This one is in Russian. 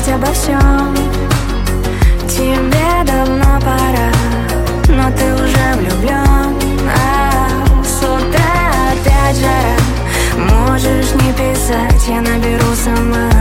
забыть обо всем. Тебе давно пора, но ты уже влюблен. С утра опять жара, можешь не писать, я наберу сама.